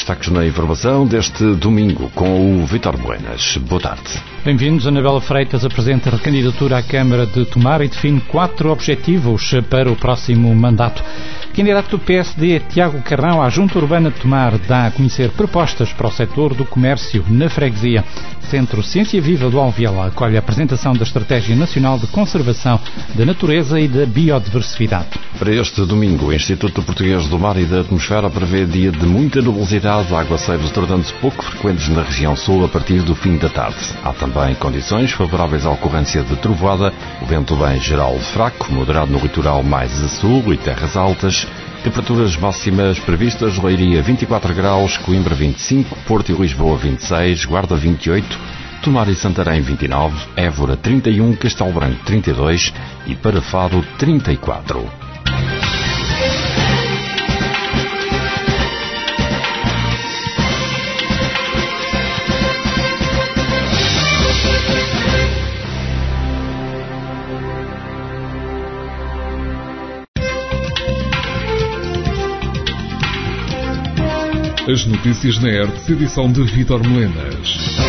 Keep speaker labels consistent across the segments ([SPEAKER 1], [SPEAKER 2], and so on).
[SPEAKER 1] destaques na informação deste domingo com o Vítor Buenas. Boa tarde.
[SPEAKER 2] Bem-vindos. Anabela Freitas apresenta a candidatura à Câmara de Tomar e define 4 objetivos para o próximo mandato. Candidato do PSD, Tiago Carrão, à Junta Urbana de Tomar, dá a conhecer propostas para o setor do comércio na freguesia. Centro Ciência Viva do Alviela acolhe a apresentação da Estratégia Nacional de Conservação da Natureza e da Biodiversidade.
[SPEAKER 1] Para este domingo, o Instituto Português do Mar e da Atmosfera prevê dia de muita nubosidade, aguaceiros tornando-se pouco frequentes na região sul a partir do fim da tarde. Há também condições favoráveis à ocorrência de trovoada, o vento bem geral fraco, moderado no litoral mais a sul e terras altas. Temperaturas máximas previstas: Leiria 24 graus, Coimbra 25, Porto e Lisboa 26, Guarda 28, Tomar e Santarém 29, Évora 31, Castelo Branco 32 e para Faro 34.
[SPEAKER 3] As notícias na ERTE, edição de Vítor Melenas.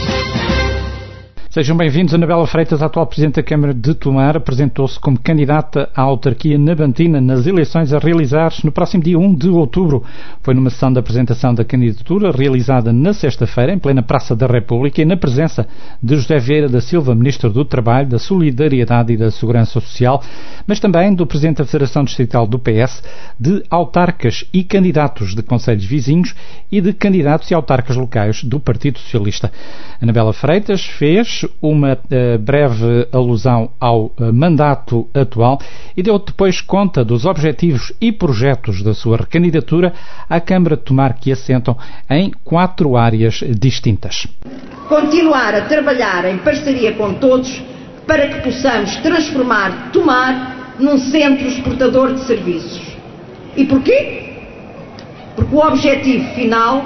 [SPEAKER 2] Sejam bem-vindos. Anabela Freitas, a atual Presidente da Câmara de Tomar, apresentou-se como candidata à autarquia nabantina nas eleições a realizar-se no próximo dia 1 de outubro. Foi numa sessão de apresentação da candidatura realizada na sexta-feira, em plena Praça da República, e na presença de José Vieira da Silva, Ministro do Trabalho, da Solidariedade e da Segurança Social, mas também do Presidente da Federação Distrital do PS, de autarcas e candidatos de concelhos vizinhos e de candidatos e autarcas locais do Partido Socialista. Anabela Freitas fez uma breve alusão ao mandato atual e deu depois conta dos objetivos e projetos da sua recandidatura à Câmara de Tomar, que assentam em 4 áreas distintas.
[SPEAKER 4] Continuar a trabalhar em parceria com todos para que possamos transformar Tomar num centro exportador de serviços. E porquê? Porque o objetivo final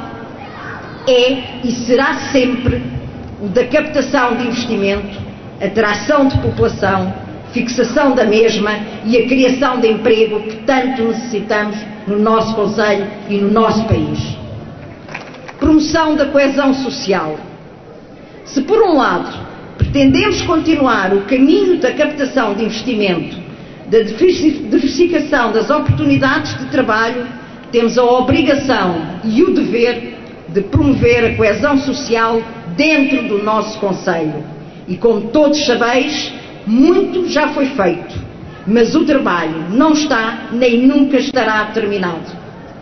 [SPEAKER 4] é e será sempre o da captação de investimento, atração de população, fixação da mesma e a criação de emprego que tanto necessitamos no nosso concelho e no nosso país. Promoção da coesão social. Se por um lado pretendemos continuar o caminho da captação de investimento, da diversificação das oportunidades de trabalho, temos a obrigação e o dever de promover a coesão social dentro do nosso concelho. E como todos sabeis, muito já foi feito, mas o trabalho não está nem nunca estará terminado.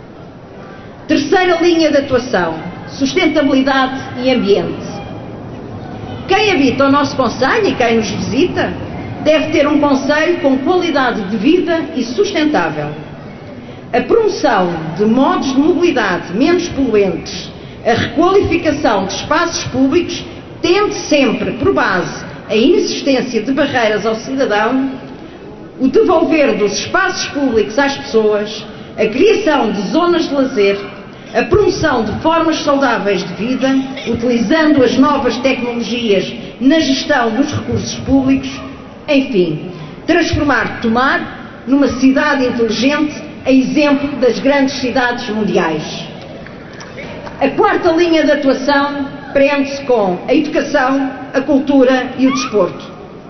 [SPEAKER 4] Terceira linha de atuação: sustentabilidade e ambiente. Quem habita o nosso concelho e quem nos visita deve ter um concelho com qualidade de vida e sustentável. A promoção de modos de mobilidade menos poluentes, a requalificação de espaços públicos, tendo sempre por base a inexistência de barreiras ao cidadão, o devolver dos espaços públicos às pessoas, a criação de zonas de lazer, a promoção de formas saudáveis de vida, utilizando as novas tecnologias na gestão dos recursos públicos, enfim, transformar Tomar numa cidade inteligente, a exemplo das grandes cidades mundiais. A quarta linha de atuação prende-se com a educação, a cultura e o desporto.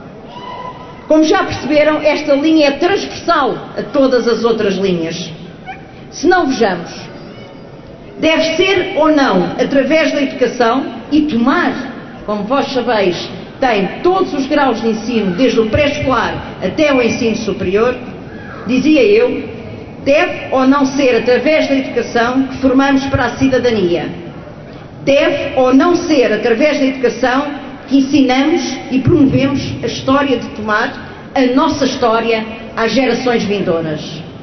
[SPEAKER 4] Como já perceberam, esta linha é transversal a todas as outras linhas. Se não vejamos, deve ser ou não através da educação, e Tomar, como vós sabeis, tem todos os graus de ensino, desde o pré-escolar até o ensino superior, dizia eu, deve ou não ser através da educação que formamos para a cidadania. Deve ou não ser através da educação que ensinamos e promovemos a história de Tomar, a nossa história, às gerações vindouras.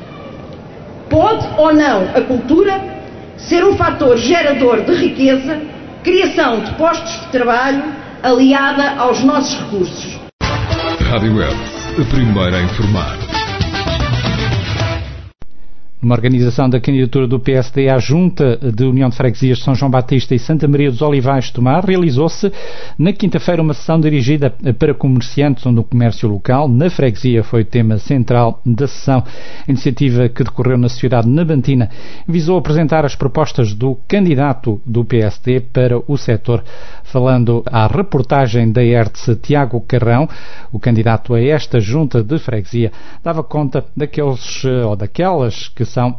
[SPEAKER 4] Pode ou não a cultura ser um fator gerador de riqueza, criação de postos de trabalho, aliada aos nossos recursos.
[SPEAKER 3] Rádio ERTE, a primeira a informar.
[SPEAKER 2] Uma organização da candidatura do PSD à Junta de União de Freguesias de São João Batista e Santa Maria dos Olivais de Tomar realizou-se na quinta-feira uma sessão dirigida para comerciantes onde o comércio local na freguesia foi o tema central da sessão. A iniciativa que decorreu na sociedade nabantina visou apresentar as propostas do candidato do PSD para o setor. Falando à reportagem da ERTS, Tiago Carrão, o candidato a esta Junta de Freguesia, dava conta daqueles ou daquelas que são...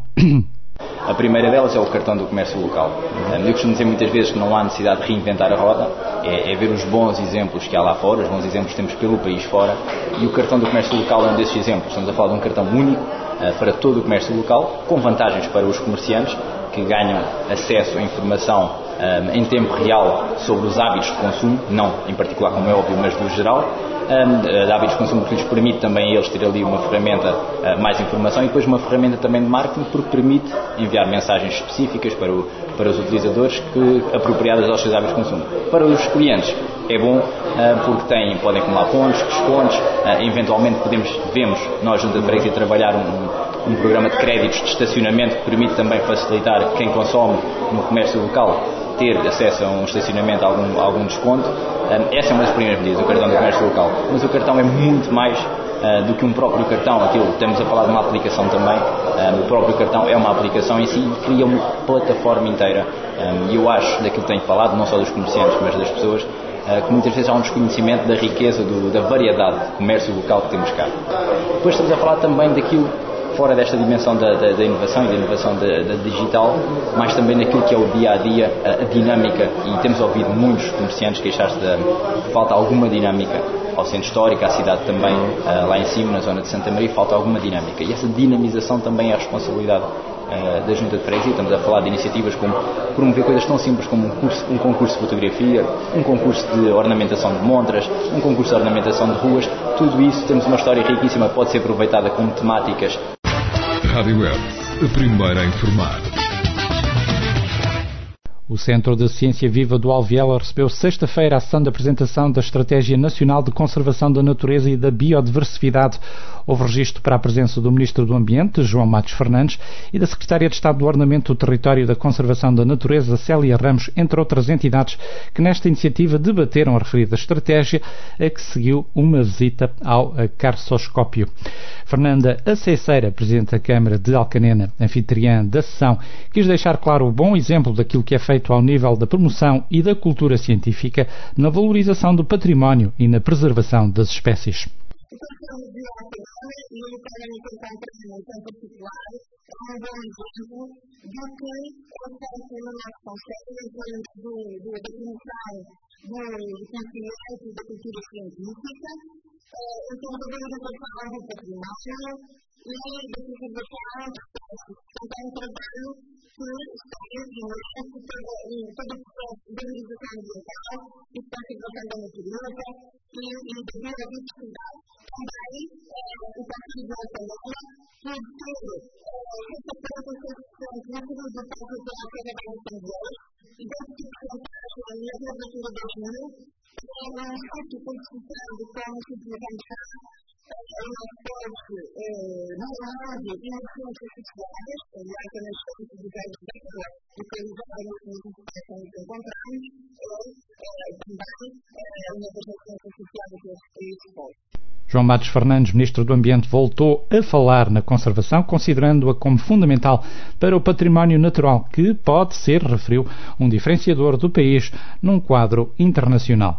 [SPEAKER 5] A primeira delas é o cartão do comércio local. Eu costumo dizer muitas vezes que não há necessidade de reinventar a roda, é ver os bons exemplos que há lá fora, os bons exemplos que temos pelo país fora, e o cartão do comércio local é um desses exemplos. Estamos a falar de um cartão único para todo o comércio local, com vantagens para os comerciantes, que ganham acesso à informação em tempo real sobre os hábitos de consumo, não em particular como é óbvio, mas do geral, hábitos de consumo que lhes permite também a eles ter ali uma ferramenta, mais informação, e depois uma ferramenta também de marketing, porque permite enviar mensagens específicas para os utilizadores apropriadas aos seus hábitos de consumo. Para os clientes é bom porque podem acumular pontos, descontos, eventualmente vemos nós junto a freguesia trabalhar um programa de créditos de estacionamento que permite também facilitar quem consome no comércio local ter acesso a um estacionamento, a algum desconto. Essa é uma das primeiras medidas, o cartão do comércio local. Mas o cartão é muito mais do que um próprio cartão. Estamos a falar de uma aplicação também. O próprio cartão é uma aplicação em si e cria uma plataforma inteira. E eu acho, daquilo que tenho falado, não só dos comerciantes, mas das pessoas, que muitas vezes há um desconhecimento da riqueza, da variedade de comércio local que temos cá. Depois estamos a falar também daquilo fora desta dimensão da inovação e da inovação da digital, mas também naquilo que é o dia-a-dia, a dinâmica, e temos ouvido muitos comerciantes queixar-se de falta alguma dinâmica ao centro histórico, à cidade também, lá em cima, na zona de Santa Maria, falta alguma dinâmica. E essa dinamização também é a responsabilidade da Junta de Freguesia. Estamos a falar de iniciativas como promover coisas tão simples como um concurso de fotografia, um concurso de ornamentação de montras, um concurso de ornamentação de ruas. Tudo isso, temos uma história riquíssima, pode ser aproveitada como temáticas.
[SPEAKER 3] Rádio ERTS, a primeira a informar.
[SPEAKER 2] O Centro de Ciência Viva do Alviela recebeu sexta-feira a sessão de apresentação da Estratégia Nacional de Conservação da Natureza e da Biodiversidade. Houve registro para a presença do Ministro do Ambiente, João Matos Fernandes, e da Secretária de Estado do Ordenamento do Território e da Conservação da Natureza, Célia Ramos, entre outras entidades, que nesta iniciativa debateram a referida estratégia, a que seguiu uma visita ao carçoscópio. Fernanda Aceceira, Presidente da Câmara de Alcanena, anfitriã da sessão, quis deixar claro o bom exemplo daquilo que é feito ao nível da promoção e da cultura científica na valorização do património e na preservação das espécies.
[SPEAKER 6] E o Parlamento em particular é um bom exemplo do que é feito no nosso Conselho em termos da definição do conhecimento e da cultura científica, em termos da valorização do património e da preservação das espécies. Portanto, é um trabalho que está ensinado em todo o processo de valorização ambiental e de conservação da natureza e da biodiversidade. Também o Partido da Alcanena por ter na saúde do Parque Natural que é da São Deus e desse tipo de vantagem na Natura 2000 é um efeito participado como se utilizamos o nosso povo no mundo e nas ciências sociais, aliás, nas ciências de década localizada nas situações que encontramos, também uma das ciências sociais que esse povo.
[SPEAKER 2] João Matos Fernandes, Ministro do Ambiente, voltou a falar na conservação, considerando-a como fundamental para o património natural, que pode ser, referiu, um diferenciador do país num quadro internacional.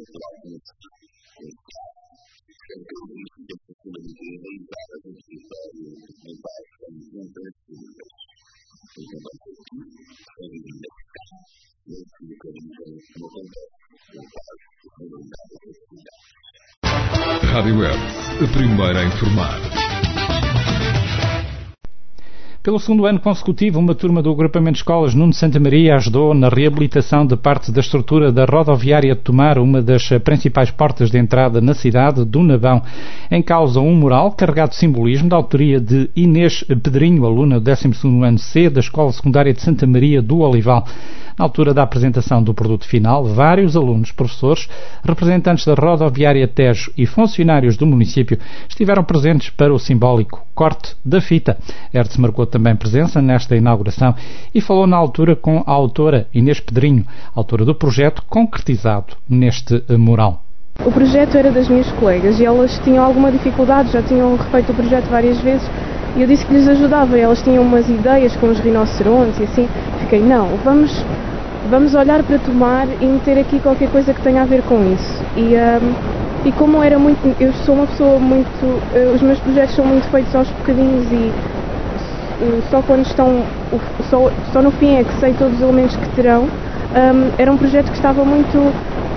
[SPEAKER 3] Rádio Web, a primeira a informar.
[SPEAKER 2] Pelo segundo ano consecutivo, uma turma do agrupamento de escolas Nuno Santa Maria ajudou na reabilitação de parte da estrutura da rodoviária de Tomar, uma das principais portas de entrada na cidade do Navão. Em causa um mural carregado de simbolismo da autoria de Inês Pedrinho, aluna do 12º ano C da Escola Secundária de Santa Maria do Olival. Na altura da apresentação do produto final, vários alunos, professores, representantes da rodoviária Tejo e funcionários do município estiveram presentes para o simbólico corte da fita. Hertz marcou também presença nesta inauguração e falou na altura com a autora Inês Pedrinho, autora do projeto concretizado neste mural.
[SPEAKER 7] O projeto era das minhas colegas e elas tinham alguma dificuldade, já tinham refeito o projeto várias vezes e eu disse que lhes ajudava. Elas tinham umas ideias com os rinocerontes e assim, fiquei, não, vamos olhar para Tomar e meter aqui qualquer coisa que tenha a ver com isso. E como era muito, eu sou uma pessoa muito, os meus projetos são muito feitos aos bocadinhos e só quando estão, só no fim é que sei todos os elementos que terão. Era um projeto que estava muito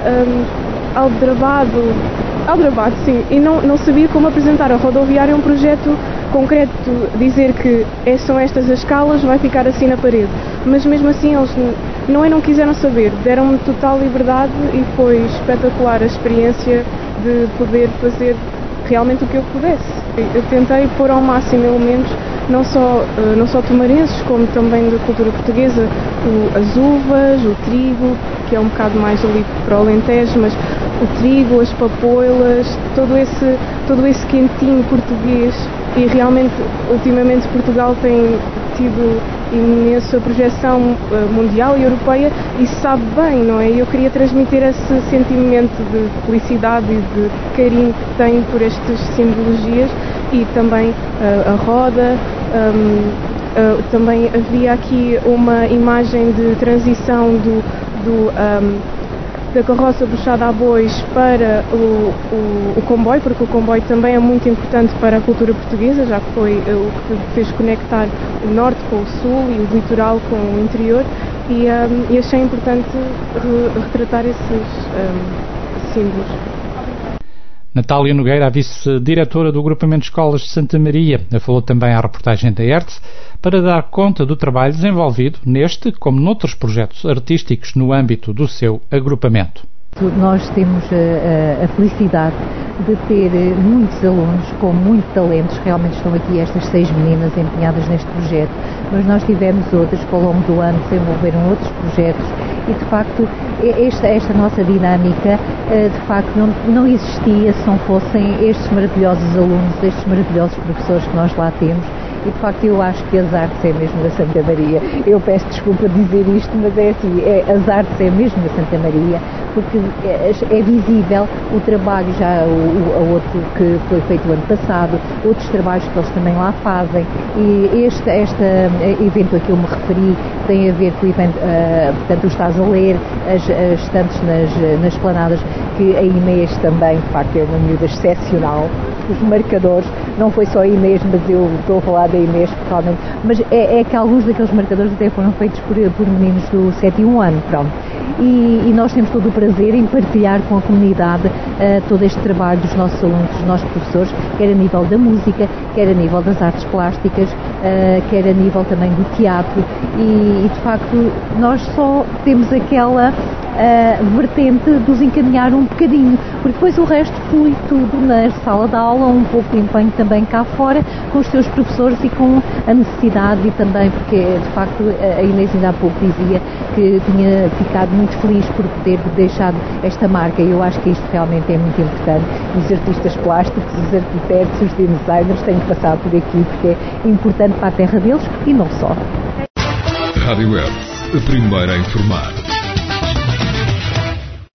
[SPEAKER 7] aldrabado, sim, e não sabia como apresentar. A rodoviária é um projeto concreto, dizer que são estas as escalas, vai ficar assim na parede, mas mesmo assim eles não quiseram saber, deram-me total liberdade e foi espetacular a experiência de poder fazer realmente o que eu pudesse. Eu tentei pôr ao máximo elementos, não só tomarenses, como também da cultura portuguesa, as uvas, o trigo, que é um bocado mais ali para o Alentejo, mas o trigo, as papoilas, todo esse quentinho português. E realmente, ultimamente, Portugal tem tido imensa projeção mundial e europeia e sabe bem, não é? Eu queria transmitir esse sentimento de felicidade e de carinho que tem por estas simbologias e também a roda. Também havia aqui uma imagem de transição da carroça puxada a bois para o comboio, porque o comboio também é muito importante para a cultura portuguesa, já que foi o que fez conectar o norte com o sul e o litoral com o interior, e achei importante retratar esses símbolos.
[SPEAKER 2] Natália Nogueira, a vice-diretora do agrupamento de escolas de Santa Maria, falou também à reportagem da Hertz para dar conta do trabalho desenvolvido neste, como noutros projetos artísticos no âmbito do seu agrupamento.
[SPEAKER 8] Nós temos a felicidade de ter muitos alunos com muito talentos. Realmente estão aqui estas 6 meninas empenhadas neste projeto, mas nós tivemos outras que ao longo do ano desenvolveram outros projetos e de facto esta nossa dinâmica de facto não existia se não fossem estes maravilhosos alunos, estes maravilhosos professores que nós lá temos. E de facto eu acho que as artes é mesmo da Santa Maria. Eu peço desculpa de dizer isto, mas é assim, as artes é mesmo da Santa Maria, porque é visível o trabalho já, o outro que foi feito o ano passado, outros trabalhos que eles também lá fazem, e este evento a que eu me referi tem a ver com o evento, portanto, estás a ler as estantes nas esplanadas, que a Inês também, de facto, é uma miúda excepcional. Os marcadores, não foi só a Inês, mas eu estou a falar da Inês totalmente, mas é que alguns daqueles marcadores até foram feitos por meninos do 7º ano, pronto. E nós temos todo o prazer em partilhar com a comunidade todo este trabalho dos nossos alunos, dos nossos professores, quer a nível da música, quer a nível das artes plásticas, quer a nível também do teatro, e de facto nós só temos aquela vertente de os encaminhar um bocadinho, porque depois o resto flui tudo na sala de aula, um pouco de empenho também cá fora, com os seus professores e com a necessidade, e também porque de facto a Inês ainda há pouco dizia que tinha ficado muito feliz por ter deixado esta marca, e eu acho que isto realmente é muito importante. Os artistas plásticos, os arquitetos, os designers têm que passar por aqui, porque é importante para a terra deles e não só.
[SPEAKER 3] Rádio Web, a primeira a informar.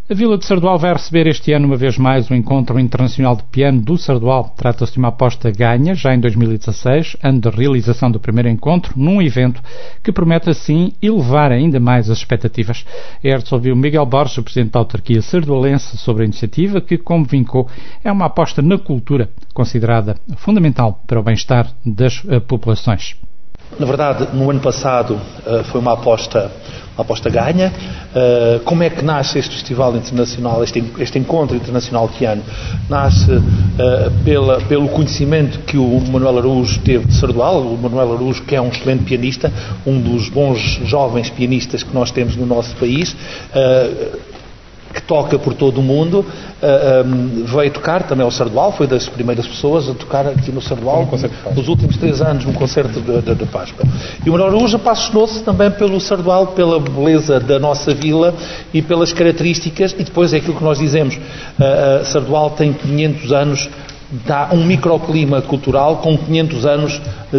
[SPEAKER 2] A Vila de Sardual vai receber este ano, uma vez mais, o Encontro Internacional de Piano do Sardual. Trata-se de uma aposta ganha, já em 2016, ano de realização do primeiro encontro, num evento que promete, assim, elevar ainda mais as expectativas. A ouviu Miguel Borges, o Presidente da Autarquia sardualense, sobre a iniciativa, que, como vincou, é uma aposta na cultura, considerada fundamental para o bem-estar das populações.
[SPEAKER 9] Na verdade, no ano passado foi uma aposta ganha. Como é que nasce este Festival Internacional, este Encontro Internacional de Piano? Nasce pelo conhecimento que o Manuel Araújo teve de Sardual. O Manuel Araújo, que é um excelente pianista, um dos bons jovens pianistas que nós temos no nosso país, que toca por todo o mundo, veio tocar também ao Sardual, foi das primeiras pessoas a tocar aqui no Sardual nos últimos 3 anos, num concerto de Páscoa. E o Manuel Araújo apaixonou-se também pelo Sardual, pela beleza da nossa vila e pelas características, e depois é aquilo que nós dizemos, Sardual tem 500 anos, dá um microclima cultural com 500 anos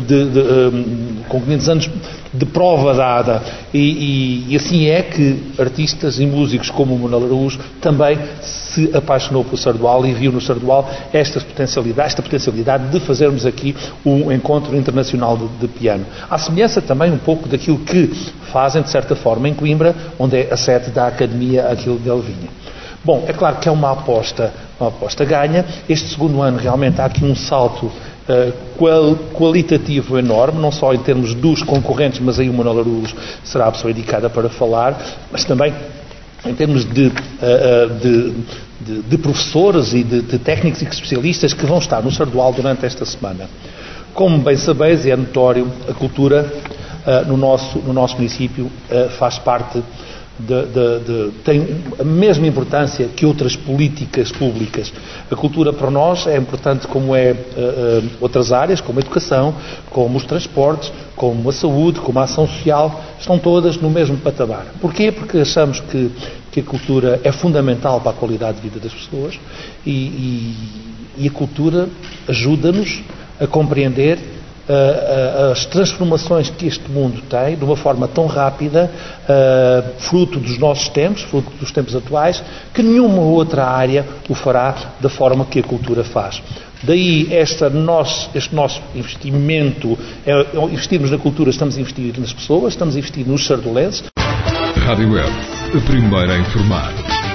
[SPEAKER 9] de prova dada, e assim é que artistas e músicos como o Manuel Araújo também se apaixonou pelo Sardual e viu no Sardual esta potencialidade de fazermos aqui um encontro internacional de piano. À semelhança também um pouco daquilo que fazem, de certa forma, em Coimbra, onde é a sede da Academia Aquilo de Alvinha. Bom, é claro que é uma aposta ganha. Este segundo ano realmente há aqui um salto qualitativo enorme, não só em termos dos concorrentes, mas aí o Manuel Araújo será a pessoa indicada para falar, mas também em termos de professores e de técnicos e especialistas que vão estar no Sardual durante esta semana. Como bem sabeis, e é notório, a cultura no nosso município faz parte tem a mesma importância que outras políticas públicas. A cultura para nós é importante como outras áreas, como a educação, como os transportes, como a saúde, como a ação social, estão todas no mesmo patamar. Porquê? Porque achamos que a cultura é fundamental para a qualidade de vida das pessoas e a cultura ajuda-nos a compreender as transformações que este mundo tem de uma forma tão rápida, fruto dos nossos tempos, fruto dos tempos atuais, que nenhuma outra área o fará da forma que a cultura faz. Daí este nosso investimento, investirmos na cultura, estamos a investir nas pessoas, estamos a investir nos sardulenses.
[SPEAKER 3] Rádio Web, a primeira a informar.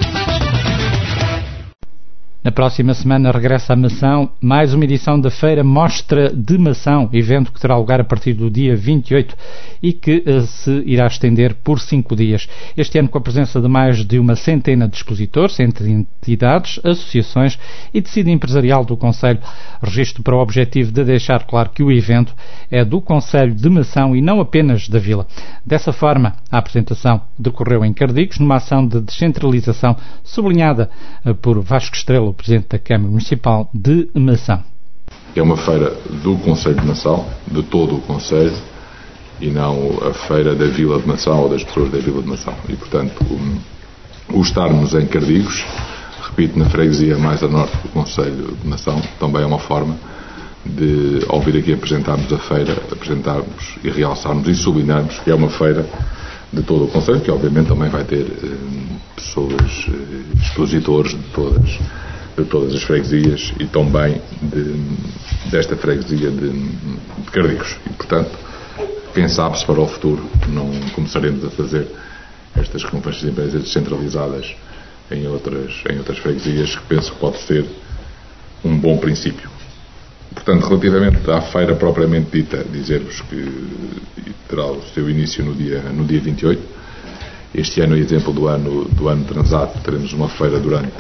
[SPEAKER 2] Na próxima semana regressa a Mação, mais uma edição da Feira Mostra de Mação, evento que terá lugar a partir do dia 28 e que se irá estender por 5 dias. Este ano com a presença de mais de uma centena de expositores, entre entidades, associações e tecido empresarial do Concelho. Registro para o objetivo de deixar claro que o evento é do Concelho de Mação e não apenas da Vila. Dessa forma, a apresentação decorreu em Cardigos, numa ação de descentralização sublinhada por Vasco Estrela, o Presidente da Câmara Municipal de Mação.
[SPEAKER 10] É uma feira do Concelho de Mação, de todo o Concelho, e não a feira da Vila de Mação ou das pessoas da Vila de Mação. E, portanto, o estarmos em Cardigos, repito, na freguesia mais a norte do Concelho de Mação, também é uma forma de, ao vir aqui apresentarmos a feira, apresentarmos e realçarmos e sublinharmos que é uma feira de todo o Concelho, que obviamente também vai ter pessoas, expositores de todas as freguesias e também desta freguesia de Cardigos. E, portanto, quem sabe se para o futuro não começaremos a fazer estas conferências de imprensa descentralizadas em outras freguesias, que penso que pode ser um bom princípio. Portanto, relativamente à feira propriamente dita, dizer-vos que terá o seu início no dia 28. Este ano, exemplo do ano transato, teremos uma feira durante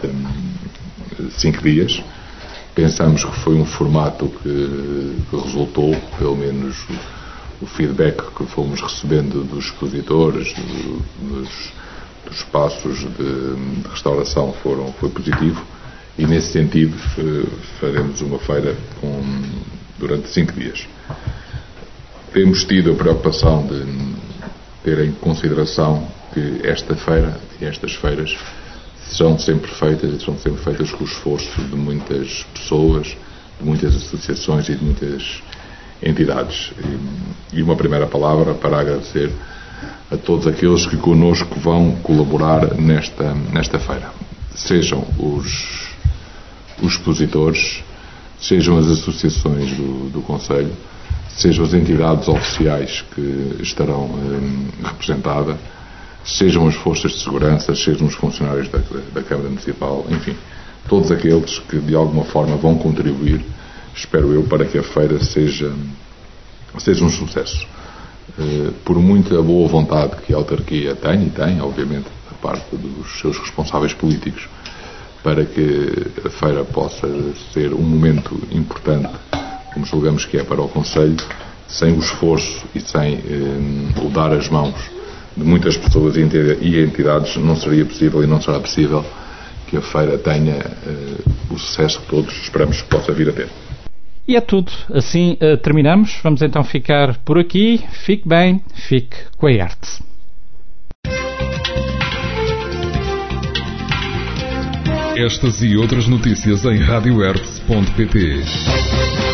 [SPEAKER 10] 5 dias. Pensamos que foi um formato que resultou, pelo menos o feedback que fomos recebendo dos expositores, dos espaços de restauração foi positivo, e nesse sentido faremos uma feira durante 5 dias. Temos tido a preocupação de ter em consideração que esta feira e estas feiras serão sempre feitas com o esforço de muitas pessoas, de muitas associações e de muitas entidades. E uma primeira palavra para agradecer a todos aqueles que connosco vão colaborar nesta feira. sejam os expositores, sejam as associações do Conselho, sejam as entidades oficiais que estarão representadas, sejam as forças de segurança, sejam os funcionários da Câmara Municipal, enfim, todos aqueles que de alguma forma vão contribuir, espero eu, para que a feira seja um sucesso. Por muita boa vontade que a autarquia tem, e tem, obviamente, da parte dos seus responsáveis políticos, para que a feira possa ser um momento importante, como julgamos que é para o Conselho, sem o esforço e sem o dar as mãos de muitas pessoas e entidades, não seria possível e não será possível que a feira tenha o sucesso que todos esperamos que possa vir a ter.
[SPEAKER 2] E é tudo. Assim terminamos. Vamos então ficar por aqui. Fique bem, fique com a arte.
[SPEAKER 3] Estas e outras notícias em radioertz.pt.